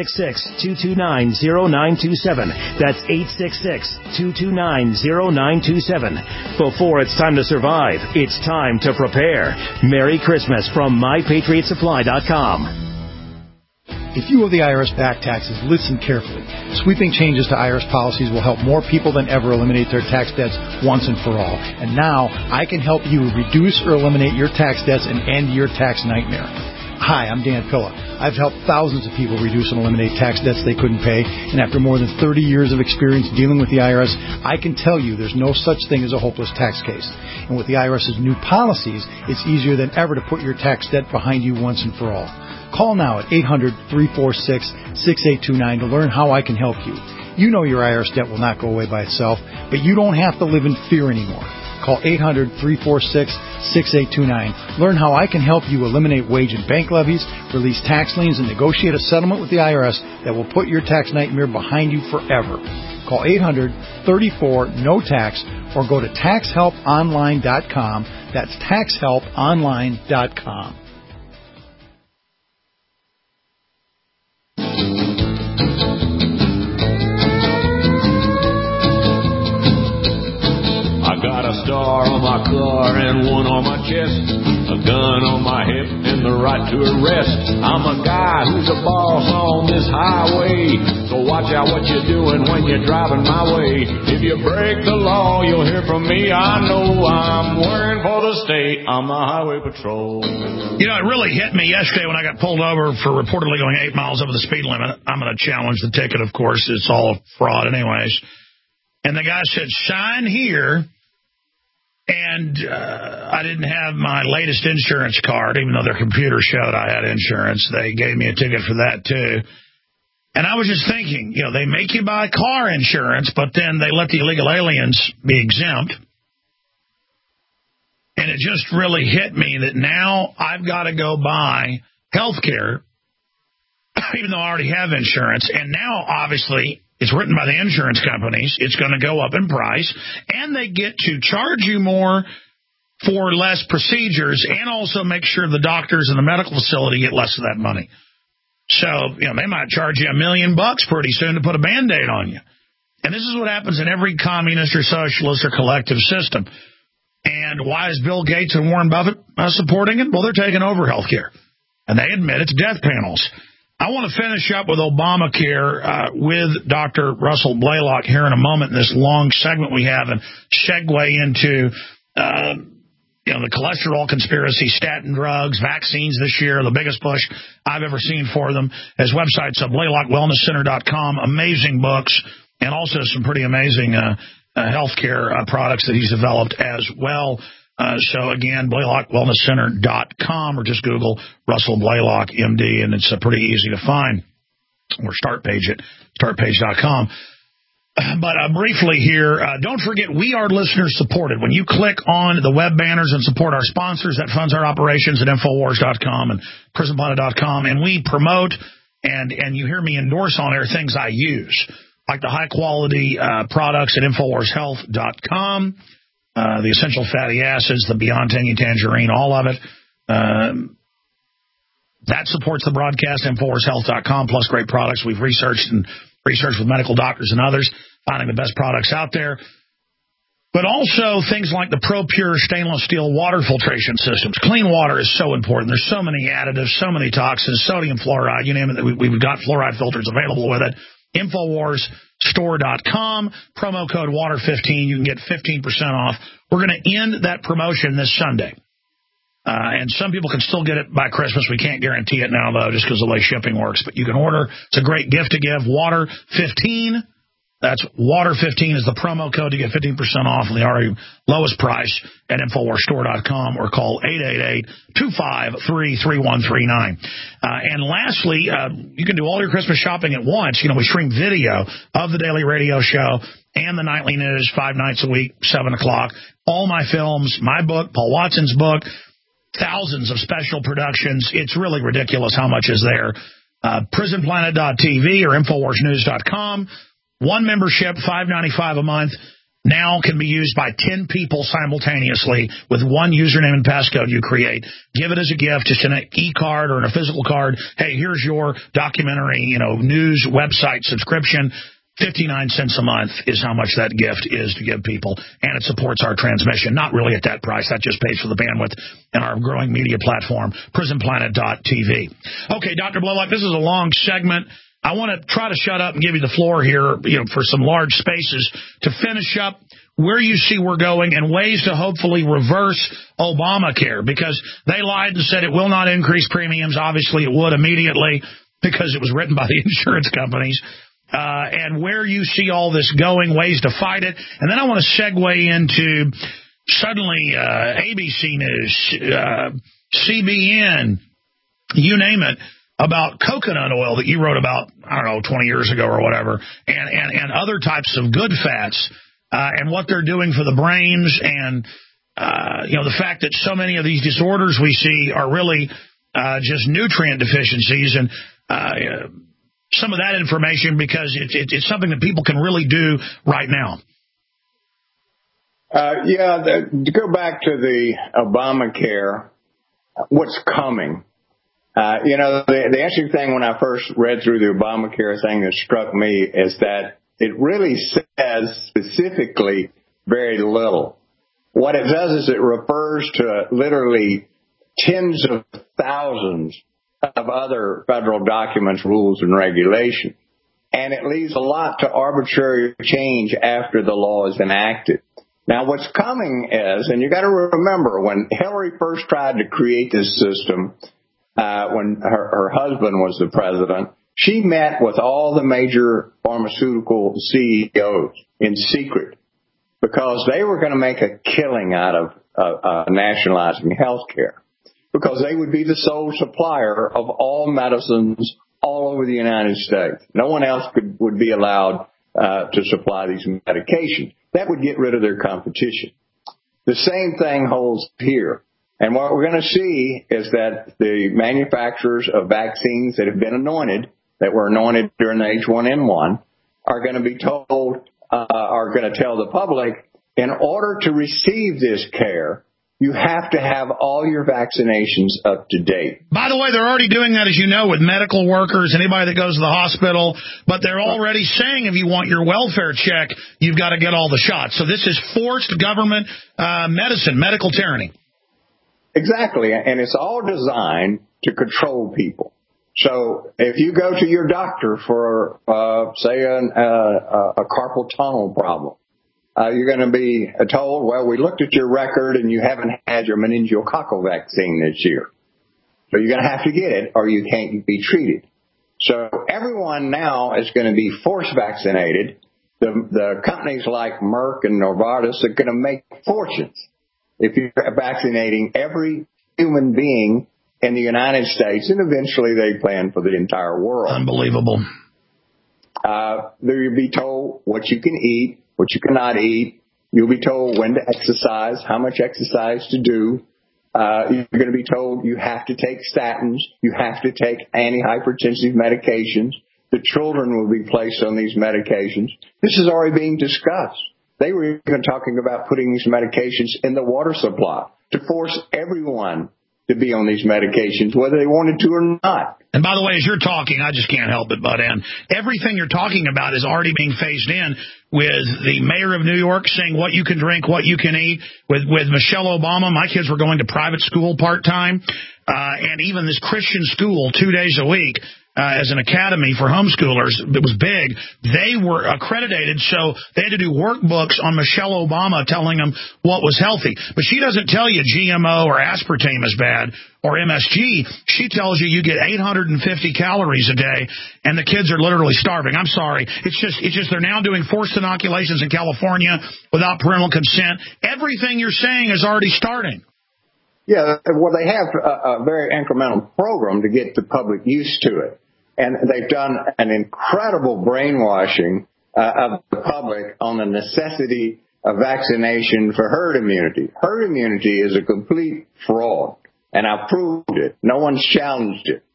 866-229-0927. That's 866-229-0927. Before it's time to survive, it's time to prepare. Merry Christmas from MyPatriotSupply.com. If you owe the IRS back taxes, listen carefully. Sweeping changes to IRS policies will help more people than ever eliminate their tax debts once and for all. And now, I can help you reduce or eliminate your tax debts and end your tax nightmare. Hi, I'm Dan Pilla. I've helped thousands of people reduce and eliminate tax debts they couldn't pay, and after more than 30 years of experience dealing with the IRS, I can tell you there's no such thing as a hopeless tax case. And with the IRS's new policies, it's easier than ever to put your tax debt behind you once and for all. Call now at 800-346-6829 to learn how I can help you. You know your IRS debt will not go away by itself, but you don't have to live in fear anymore. Call 800-346-6829. Learn how I can help you eliminate wage and bank levies, release tax liens, and negotiate a settlement with the IRS that will put your tax nightmare behind you forever. Call 800-34-NO-TAX or go to TaxHelpOnline.com. That's TaxHelpOnline.com. Got a star on my car and one on my chest, a gun on my hip and the right to arrest. I'm a guy who's a boss on this highway, so watch out what you're doing when you're driving my way. If you break the law, you'll hear from me. I know I'm working for the state. I'm the highway patrol. You know, it really hit me yesterday when I got pulled over for reportedly going 8 miles over the speed limit. I'm going to challenge the ticket, of course. It's all fraud anyways. And the guy said, sign here. And I didn't have my latest insurance card, even though their computer showed I had insurance. They gave me a ticket for that, too. And I was just thinking, you know, they make you buy car insurance, but then they let the illegal aliens be exempt. And it just really hit me that now I've got to go buy health care, even though I already have insurance. And now, obviously, it's written by the insurance companies. It's going to go up in price, and they get to charge you more for less procedures and also make sure the doctors in the medical facility get less of that money. So, you know, they might charge you $1 million pretty soon to put a Band-Aid on you. And this is what happens in every communist or socialist or collective system. And why is Bill Gates and Warren Buffett supporting it? Well, they're taking over health care. And they admit it's death panels. I want to finish up with Obamacare with Dr. Russell Blaylock here in a moment in this long segment we have and segue into the cholesterol conspiracy, statin drugs, vaccines this year, the biggest push I've ever seen for them. His website's BlaylockWellnessCenter.com. Amazing books and also some pretty amazing healthcare products that he's developed as well. So, again, BlaylockWellnessCenter.com or just Google Russell Blaylock, MD, and it's pretty easy to find. Or start page at startpage.com. But briefly here, don't forget we are listener supported. When you click on the web banners and support our sponsors, that funds our operations at Infowars.com and PrisonPlanet.com, and we promote and you hear me endorse on air things I use, like the high-quality products at InfoWarsHealth.com, the essential fatty acids, the Beyond Tangy Tangerine, all of it. That supports the broadcast, InfoWarsHealth.com, plus great products we've researched with medical doctors and others, finding the best products out there. But also things like the ProPure stainless steel water filtration systems. Clean water is so important. There's so many additives, so many toxins, sodium fluoride, you name it. We've got fluoride filters available with it. InfoWarsStore.com, promo code WATER15. You can get 15% off. We're going to end that promotion this Sunday. And some people can still get it by Christmas. We can't guarantee it now, though, just because of the way shipping works. But you can order. It's a great gift to give. WATER15. That's WATER15 is the promo code to get 15% off on the already lowest price at InfoWarsStore.com or call 888-253-3139. And lastly, you can do all your Christmas shopping at once. We stream video of the daily radio show and the nightly news 5 nights a week, 7 o'clock. All my films, my book, Paul Watson's book, thousands of special productions. It's really ridiculous how much is there. PrisonPlanet.tv or InfoWarsNews.com. One membership, $5.95 a month, now can be used by 10 people simultaneously with one username and passcode you create. Give it as a gift, just an e-card or a physical card. Hey, here's your documentary, news website subscription. 59 cents a month is how much that gift is to give people, and it supports our transmission. Not really at that price. That just pays for the bandwidth and our growing media platform, PrisonPlanet.tv. Okay, Dr. Blaylock, this is a long segment. I want to try to shut up and give you the floor here, for some large spaces to finish up where you see we're going and ways to hopefully reverse Obamacare, because they lied and said it will not increase premiums. Obviously, it would immediately because it was written by the insurance companies. And where you see all this going, ways to fight it. And then I want to segue into suddenly ABC News, CBN, you name it, about coconut oil that you wrote about, 20 years ago or whatever, and other types of good fats, and what they're doing for the brains, and the fact that so many of these disorders we see are really just nutrient deficiencies, and some of that information, because it's something that people can really do right now. To go back to the Obamacare, what's coming? The interesting thing when I first read through the Obamacare thing that struck me is that it really says specifically very little. What it does is it refers to literally tens of thousands of other federal documents, rules, and regulations. And it leaves a lot to arbitrary change after the law is enacted. Now, what's coming is, and you got to remember, when Hillary first tried to create this system, when her husband was the president, she met with all the major pharmaceutical CEOs in secret because they were going to make a killing out of nationalizing health care, because they would be the sole supplier of all medicines all over the United States. No one else would be allowed to supply these medications. That would get rid of their competition. The same thing holds here. And what we're going to see is that the manufacturers of vaccines that have been anointed, that were anointed during the H1N1, are going to be told, are going to tell the public, in order to receive this care, You have to have all your vaccinations up to date. By the way, they're already doing that, as you know, with medical workers, anybody that goes to the hospital. But they're already saying if you want your welfare check, you've got to get all the shots. So this is forced government medicine, medical tyranny. Exactly. And it's all designed to control people. So if you go to your doctor for, say, a carpal tunnel problem, you're going to be told, well, we looked at your record and you haven't had your meningococcal vaccine this year. So you're going to have to get it or you can't be treated. So everyone now is going to be force vaccinated. The companies like Merck and Novartis are going to make fortunes if you're vaccinating every human being in the United States, and eventually they plan for the entire world. Unbelievable. You'll be told what you can eat, what you cannot eat. You'll be told when to exercise, how much exercise to do. You're going to be told you have to take statins. You have to take antihypertensive medications. The children will be placed on these medications. This is already being discussed. They were even talking about putting these medications in the water supply to force everyone to be on these medications, whether they wanted to or not. And by the way, as you're talking, I just can't help it, butt in. Everything you're talking about is already being phased in with the mayor of New York saying what you can drink, what you can eat. With Michelle Obama, my kids were going to private school part-time. And even this Christian school 2 days a week as an academy for homeschoolers that was big, they were accredited, so they had to do workbooks on Michelle Obama telling them what was healthy. But she doesn't tell you GMO or aspartame is bad or MSG. She tells you get 850 calories a day, and the kids are literally starving. I'm sorry. It's just they're now doing forced inoculations in California without parental consent. Everything you're saying is already starting. Yeah, well, they have a very incremental program to get the public used to it. And they've done an incredible brainwashing of the public on the necessity of vaccination for herd immunity. Herd immunity is a complete fraud, and I've proved it. No one's challenged it.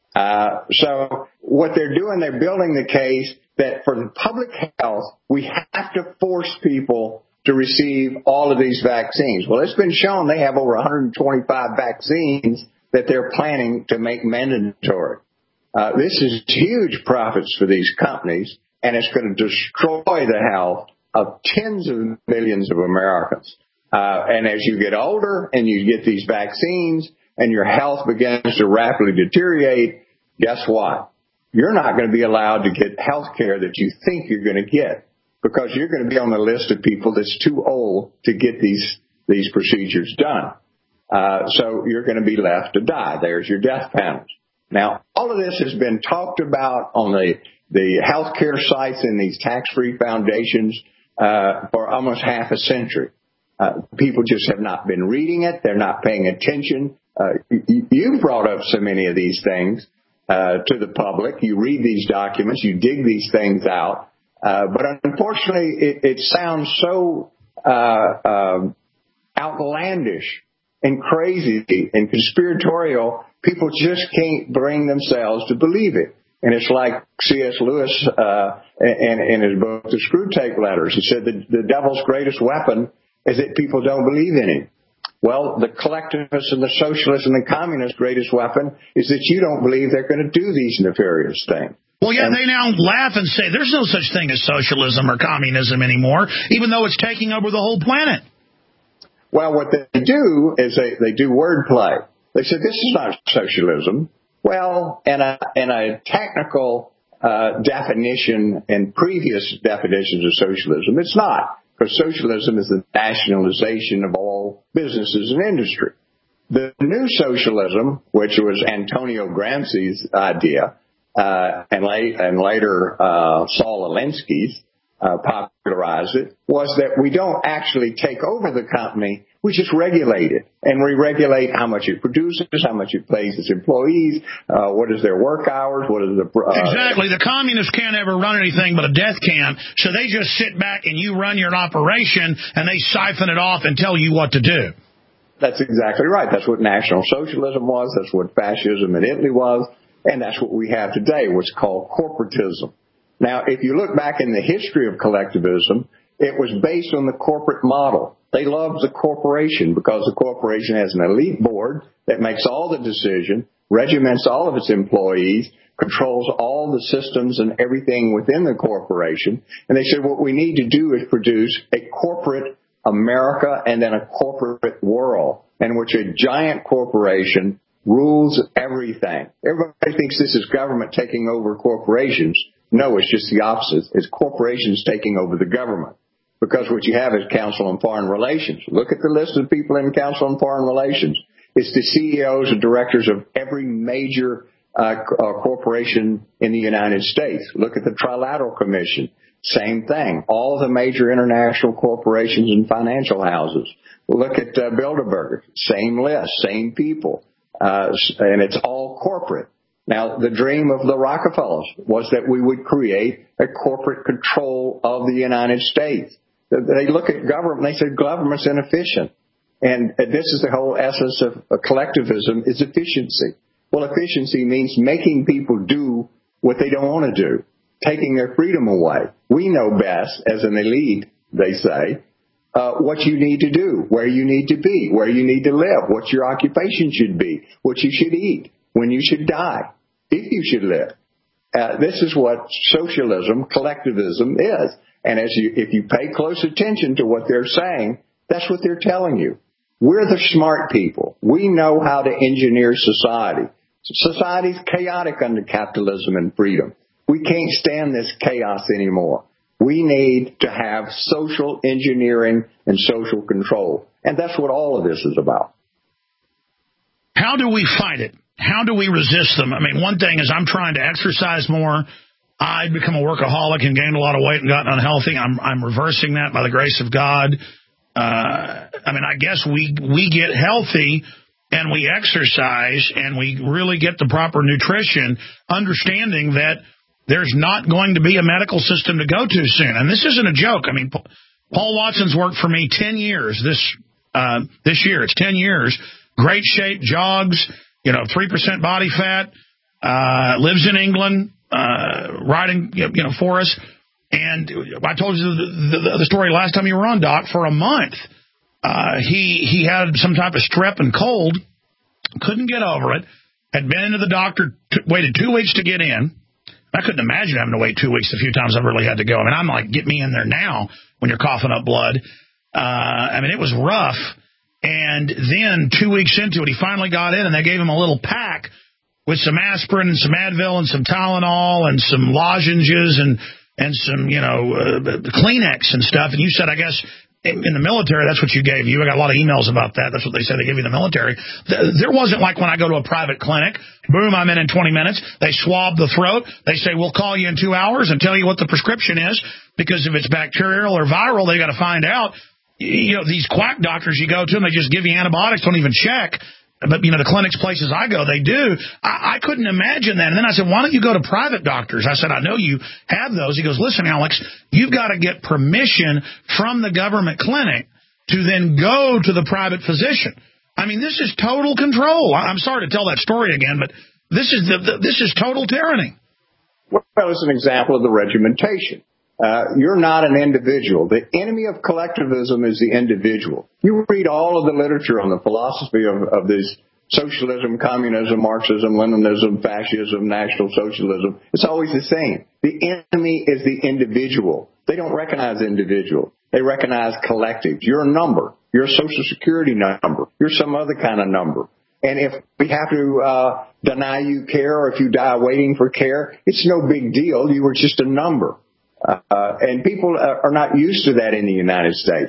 So what they're doing, they're building the case that for the public health, we have to force people to receive all of these vaccines. Well, it's been shown they have over 125 vaccines that they're planning to make mandatory. This is huge profits for these companies, and it's going to destroy the health of tens of millions of Americans. And as you get older and you get these vaccines and your health begins to rapidly deteriorate, guess what? You're not going to be allowed to get health care that you think you're going to get because you're going to be on the list of people that's too old to get these procedures done. So you're going to be left to die. There's your death panels. Now, all of this has been talked about on the healthcare sites and these tax-free foundations for almost half a century. People just have not been reading it. They're not paying attention. You brought up so many of these things to the public. You read these documents. You dig these things out. But unfortunately, it sounds so outlandish and crazy and conspiratorial, people just can't bring themselves to believe it. And it's like C.S. Lewis in his book, The Screwtape Letters. He said the devil's greatest weapon is that people don't believe in him. Well, the collectivists and the socialists and the communists' greatest weapon is that you don't believe they're going to do these nefarious things. Well, yeah, they now laugh and say there's no such thing as socialism or communism anymore, even though it's taking over the whole planet. Well, what they do is they do wordplay. They say this is not socialism. Well, in a technical definition and previous definitions of socialism, it's not, because socialism is the nationalization of all businesses and industry. The new socialism, which was Antonio Gramsci's idea, and later Saul Alinsky's popularized it, was that we don't actually take over the company, we just regulate it. And we regulate how much it produces, how much it pays its employees, what is their work hours, what is the... Exactly. The communists can't ever run anything but a death camp, so they just sit back and you run your operation and they siphon it off and tell you what to do. That's exactly right. That's what National Socialism was. That's what fascism in Italy was. And that's what we have today, what's called corporatism. Now, if you look back in the history of collectivism, it was based on the corporate model. They love the corporation because the corporation has an elite board that makes all the decision, regiments all of its employees, controls all the systems and everything within the corporation. And they said what we need to do is produce a corporate America and then a corporate world in which a giant corporation rules everything. Everybody thinks this is government taking over corporations. No, it's just the opposite. It's corporations taking over the government. Because what you have is Council on Foreign Relations. Look at the list of people in Council on Foreign Relations. It's the CEOs and directors of every major corporation in the United States. Look at the Trilateral Commission. Same thing. All the major international corporations and financial houses. Look at Bilderberger. Same list, same people. And it's all corporate. Now, the dream of the Rockefellers was that we would create a corporate control of the United States. They look at government and they say government's inefficient. And this is the whole essence of collectivism is efficiency. Well, efficiency means making people do what they don't want to do, taking their freedom away. We know best, as an elite, they say, what you need to do, where you need to be, where you need to live, what your occupation should be, what you should eat, when you should die, if you should live. This is what socialism, collectivism is. And if you pay close attention to what they're saying, that's what they're telling you. We're the smart people. We know how to engineer society. Society's chaotic under capitalism and freedom. We can't stand this chaos anymore. We need to have social engineering and social control. And that's what all of this is about. How do we fight it? How do we resist them? I mean, one thing is I'm trying to exercise more. I'd become a workaholic and gained a lot of weight and gotten unhealthy. I'm reversing that by the grace of God. I guess we get healthy and we exercise and we really get the proper nutrition, understanding that there's not going to be a medical system to go to soon. And this isn't a joke. I mean, Paul Watson's worked for me 10 years this year. It's 10 years. Great shape, jogs, 3% body fat, lives in England, riding, for us. And I told you the story last time you were on, Doc. For a month, he had some type of strep and cold, couldn't get over it, had been into the doctor, waited 2 weeks to get in. I couldn't imagine having to wait 2 weeks. A few times I really had to go. I mean, I'm like, get me in there now when you're coughing up blood. It was rough. And then 2 weeks into it, he finally got in, and they gave him a little pack with some aspirin and some Advil and some Tylenol and some lozenges and some, Kleenex and stuff. And you said, I guess, in the military, that's what you gave you. I got a lot of emails about that. That's what they said they give you in the military. There wasn't like when I go to a private clinic, boom, I'm in 20 minutes. They swab the throat. They say, we'll call you in 2 hours and tell you what the prescription is, because if it's bacterial or viral, they got to find out. These quack doctors you go to, and they just give you antibiotics, don't even check. But, the clinics, places I go, they do. I couldn't imagine that. And then I said, why don't you go to private doctors? I said, I know you have those. He goes, listen, Alex, you've got to get permission from the government clinic to then go to the private physician. I mean, this is total control. I'm sorry to tell that story again, but this is total tyranny. Well, it's an example of the regimentation. You're not an individual. The enemy of collectivism is the individual. You read all of the literature on the philosophy of this socialism, communism, Marxism, Leninism, fascism, National Socialism. It's always the same. The enemy is the individual. They don't recognize individual. They recognize collectives. You're a number. You're a Social Security number. You're some other kind of number. And if we have to deny you care, or if you die waiting for care, it's no big deal. You were just a number. And people are not used to that in the United States.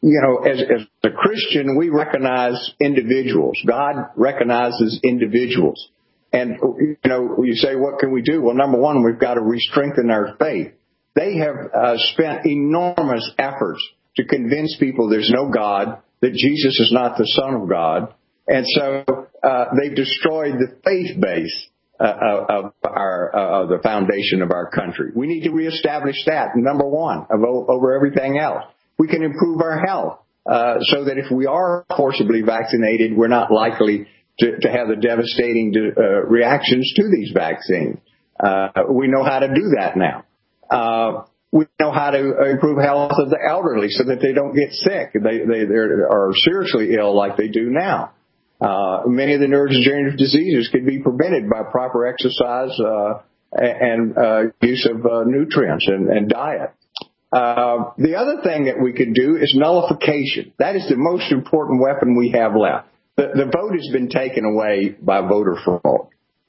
As a Christian, we recognize individuals. God recognizes individuals. And, you say, what can we do? Well, number one, we've got to re-strengthen our faith. They have spent enormous efforts to convince people there's no God, that Jesus is not the Son of God. And so they've destroyed the faith base of the foundation of our country. We need to reestablish that, number one, over everything else. We can improve our health so that if we are forcibly vaccinated, we're not likely to have the devastating reactions to these vaccines. We know how to do that now. We know how to improve health of the elderly so that they don't get sick. They are seriously ill like they do now. Many of the neurodegenerative diseases could be prevented by proper exercise and use of nutrients and diet. The other thing that we could do is nullification. That is the most important weapon we have left. The vote has been taken away by voter fraud.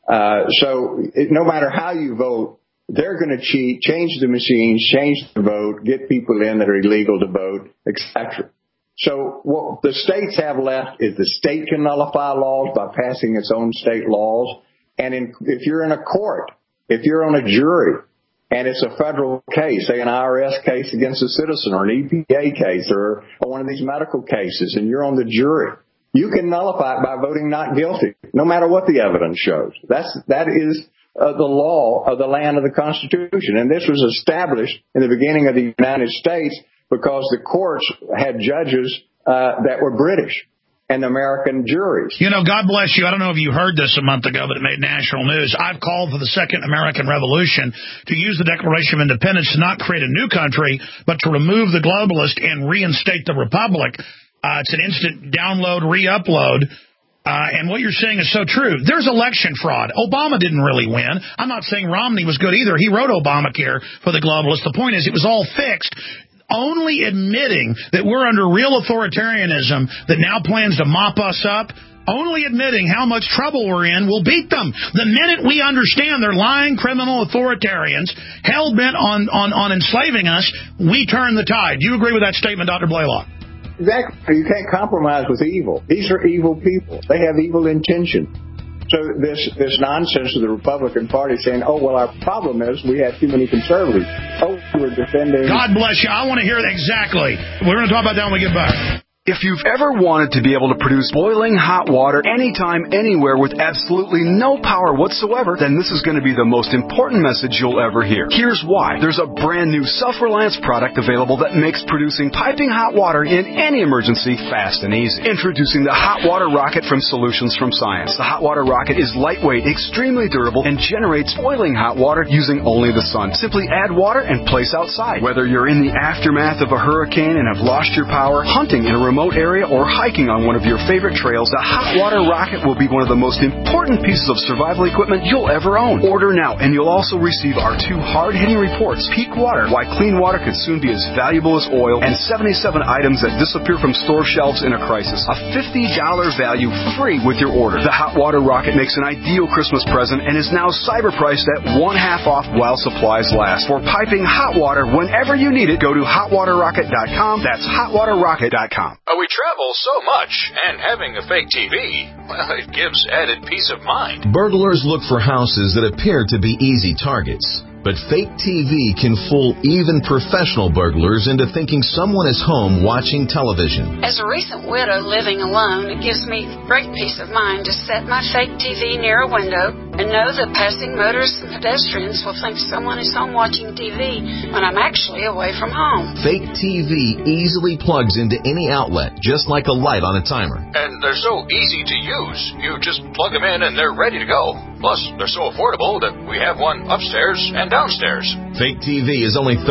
No matter how you vote, they're going to cheat, change the machines, change the vote, get people in that are illegal to vote, etc. So what the states have left is the state can nullify laws by passing its own state laws. And if you're in a court, if you're on a jury, and it's a federal case, say an IRS case against a citizen or an EPA case or one of these medical cases, and you're on the jury, you can nullify it by voting not guilty, no matter what the evidence shows. That is the law of the land of the Constitution. And this was established in the beginning of the United States because the courts had judges that were British and American juries. You know, God bless you. I don't know if you heard this a month ago, but it made national news. I've called for the Second American Revolution to use the Declaration of Independence to not create a new country, but to remove the globalist and reinstate the republic. It's an instant download, re-upload. And what you're saying is so true. There's election fraud. Obama didn't really win. I'm not saying Romney was good either. He wrote Obamacare for the globalists. The point is it was all fixed. Only admitting that we're under real authoritarianism that now plans to mop us up, only admitting how much trouble we're in will beat them. The minute we understand they're lying criminal authoritarians, hell-bent on enslaving us, we turn the tide. Do you agree with that statement, Dr. Blaylock? Exactly. You can't compromise with evil. These are evil people. They have evil intention. So this nonsense of the Republican Party saying, oh, well, our problem is we have too many conservatives. Oh, we're defending. God bless you. I want to hear that exactly. We're going to talk about that when we get back. If you've ever wanted to be able to produce boiling hot water anytime, anywhere with absolutely no power whatsoever, then this is going to be the most important message you'll ever hear. Here's why. There's a brand new Self-Reliance product available that makes producing piping hot water in any emergency fast and easy. Introducing the Hot Water Rocket from Solutions from Science. The Hot Water Rocket is lightweight, extremely durable, and generates boiling hot water using only the sun. Simply add water and place outside. Whether you're in the aftermath of a hurricane and have lost your power, hunting in a remote area, or hiking on one of your favorite trails, the Hot Water Rocket will be one of the most important pieces of survival equipment you'll ever own. Order now, and you'll also receive our 2 hard-hitting reports, Peak Water, Why Clean Water Could Soon Be as Valuable as Oil, and 77 items that disappear from store shelves in a crisis. A $50 value free with your order. The Hot Water Rocket makes an ideal Christmas present and is now cyber priced at 1/2 off while supplies last. For piping hot water whenever you need it, go to hotwaterrocket.com. That's hotwaterrocket.com. We travel so much, and having a fake TV, well, it gives added peace of mind. Burglars look for houses that appear to be easy targets. But fake TV can fool even professional burglars into thinking someone is home watching television. As a recent widow living alone, it gives me great peace of mind to set my fake TV near a window and know that passing motorists and pedestrians will think someone is home watching TV when I'm actually away from home. Fake TV easily plugs into any outlet, just like a light on a timer. And they're so easy to use. You just plug them in and they're ready to go. Plus, they're so affordable that we have one upstairs and downstairs. Fake TV is only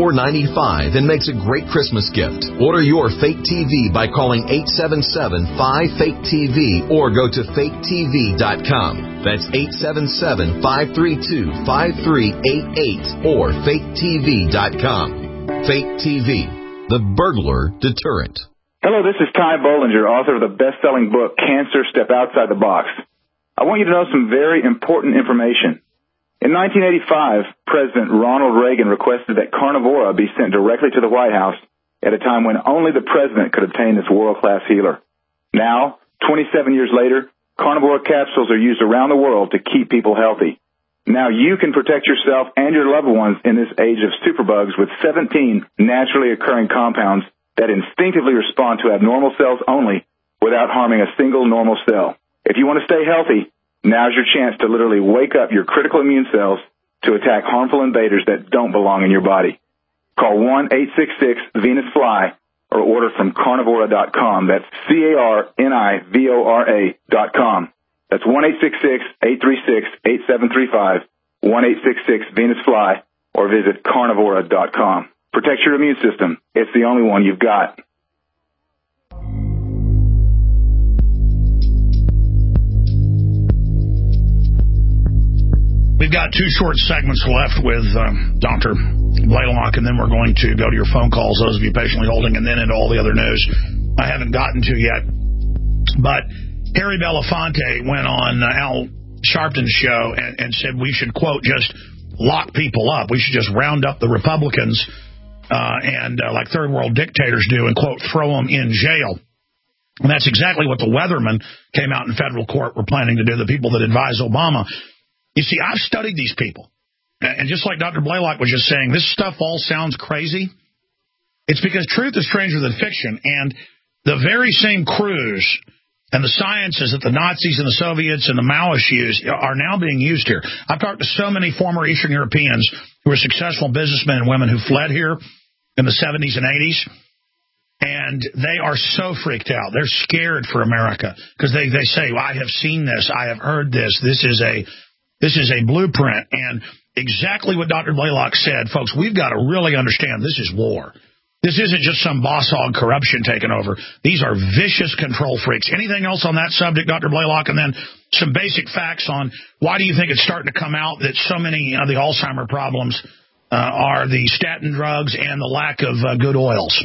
$34.95 and makes a great Christmas gift. Order your fake TV by calling 877-5-FAKE-TV or go to faketv.com. That's 877-532-5388 or faketv.com. Fake TV, the burglar deterrent. Hello, this is Ty Bollinger, author of the best-selling book, Cancer, Step Outside the Box. I want you to know some very important information. In 1985, President Ronald Reagan requested that Carnivora be sent directly to the White House at a time when only the president could obtain this world-class healer. Now, 27 years later, Carnivora capsules are used around the world to keep people healthy. Now you can protect yourself and your loved ones in this age of superbugs with 17 naturally occurring compounds that instinctively respond to abnormal cells only without harming a single normal cell. If you want to stay healthy, now's your chance to literally wake up your critical immune cells to attack harmful invaders that don't belong in your body. Call 1-866-VENUS-FLY or order from carnivora.com. That's carnivora.com. That's 1-866-836-8735, 1-866-VENUS-FLY, or visit carnivora.com. Protect your immune system. It's the only one you've got. We've got 2 short segments left with Dr. Blaylock, and then we're going to go to your phone calls, those of you patiently holding, and then into all the other news I haven't gotten to yet. But Harry Belafonte went on Al Sharpton's show and said we should, quote, just lock people up. We should just round up the Republicans and like third world dictators do and, quote, throw them in jail. And that's exactly what the Weathermen came out in federal court were planning to do, the people that advise Obama. You see, I've studied these people. And just like Dr. Blaylock was just saying, this stuff all sounds crazy. It's because truth is stranger than fiction. And the very same crews and the sciences that the Nazis and the Soviets and the Maoists used are now being used here. I've talked to so many former Eastern Europeans who are successful businessmen and women who fled here in the 70s and 80s. And they are so freaked out. They're scared for America because they say, well, I have seen this. I have heard this. This is a blueprint. And exactly what Dr. Blaylock said, folks, we've got to really understand this is war. This isn't just some boss hog corruption taking over. These are vicious control freaks. Anything else on that subject, Dr. Blaylock? And then some basic facts on why do you think it's starting to come out that so many of the Alzheimer problems are the statin drugs and the lack of good oils?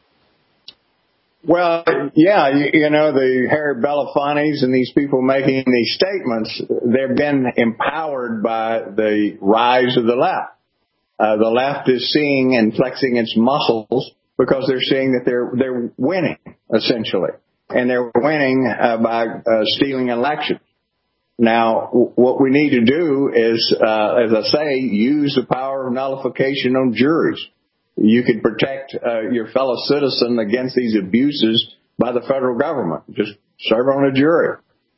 Well, yeah, you know, the Harry Belafontes and these people making these statements, they've been empowered by the rise of the left. The left is seeing and flexing its muscles because they're seeing that they're winning, essentially. And they're winning by stealing elections. Now, what we need to do is, as I say, use the power of nullification on juries. You can protect your fellow citizen against these abuses by the federal government. Just serve on a jury.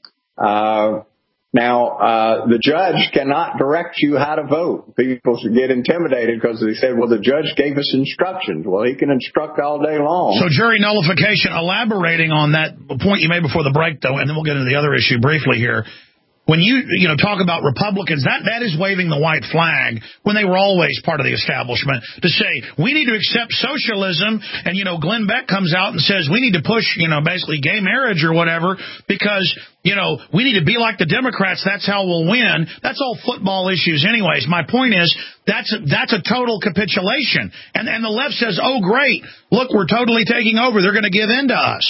Now, the judge cannot direct you how to vote. People get intimidated because they say, well, the judge gave us instructions. Well, he can instruct all day long. So jury nullification, elaborating on that point you made before the break, though, and then we'll get into the other issue briefly here. When you talk about Republicans, that is waving the white flag when they were always part of the establishment to say, we need to accept socialism. And, Glenn Beck comes out and says we need to push, basically gay marriage or whatever because, we need to be like the Democrats. That's how we'll win. That's all football issues anyways. My point is that's a total capitulation. And the left says, oh, great. Look, we're totally taking over. They're going to give in to us.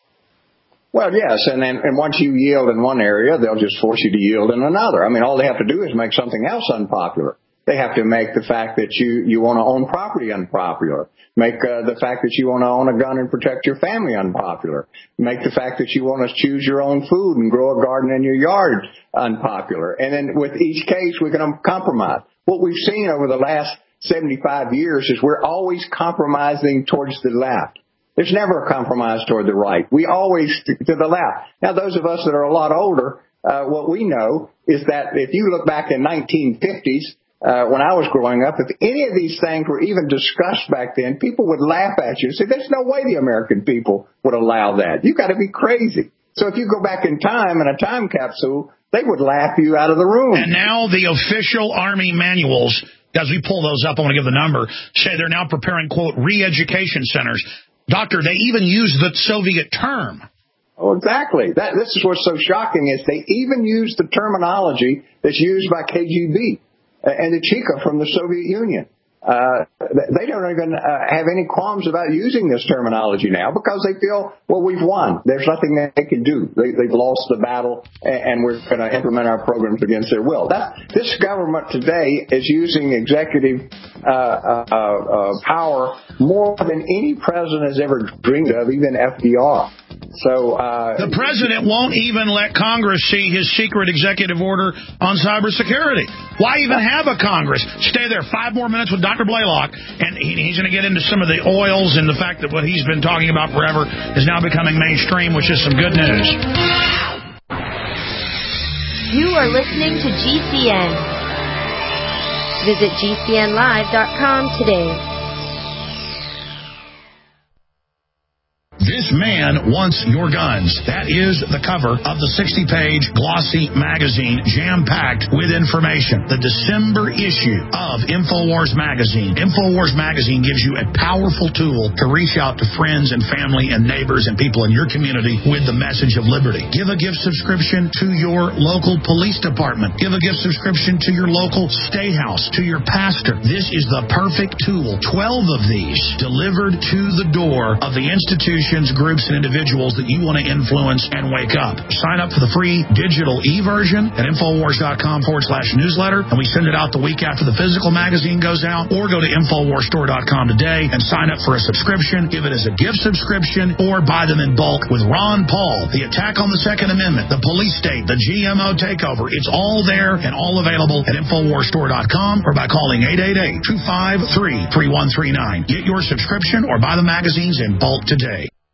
Well, yes, and once you yield in one area, they'll just force you to yield in another. I mean, all they have to do is make something else unpopular. They have to make the fact that you want to own property unpopular. Make the fact that you want to own a gun and protect your family unpopular. Make the fact that you want to choose your own food and grow a garden in your yard unpopular. And then with each case, we're going to compromise. What we've seen over the last 75 years is we're always compromising towards the left. There's never a compromise toward the right. We always stick to the left. Now, those of us that are a lot older, what we know is that if you look back in 1950s, when I was growing up, if any of these things were even discussed back then, people would laugh at you and say, there's no way the American people would allow that. You got to be crazy. So if you go back in time in a time capsule, they would laugh you out of the room. And now the official Army manuals, as we pull those up, I want to give the number, say they're now preparing, quote, re-education centers. Doctor, they even use the Soviet term. Oh, exactly. This is what's so shocking is they even use the terminology that's used by KGB and the Cheka from the Soviet Union. They don't even have any qualms about using this terminology now because they feel, well, we've won. There's nothing that they can do. They've lost the battle, and we're going to implement our programs against their will. This government today is using executive power more than any president has ever dreamed of, even FDR. So the president won't even let Congress see his secret executive order on cybersecurity. Why even have a Congress? Stay there 5 more minutes with Dr. Blaylock, and he's going to get into some of the oils and the fact that what he's been talking about forever is now becoming mainstream, which is some good news. You are listening to GCN. Visit GCNlive.com today. This Man Wants Your Guns. That is the cover of the 60-page glossy magazine, jam-packed with information. The December issue of InfoWars Magazine. InfoWars Magazine gives you a powerful tool to reach out to friends and family and neighbors and people in your community with the message of liberty. Give a gift subscription to your local police department. Give a gift subscription to your local state house, to your pastor. This is the perfect tool. 12 of these delivered to the door of the institutions, groups, and individuals that you want to influence and wake up. Sign up for the free digital e-version at Infowars.com/newsletter, and we send it out the week after the physical magazine goes out, or go to InfoWarsStore.com today and sign up for a subscription. Give it as a gift subscription or buy them in bulk with Ron Paul, the attack on the Second Amendment, the police state, the GMO takeover. It's all there and all available at InfoWarsStore.com or by calling 888-253-3139. Get your subscription or buy the magazines in bulk today.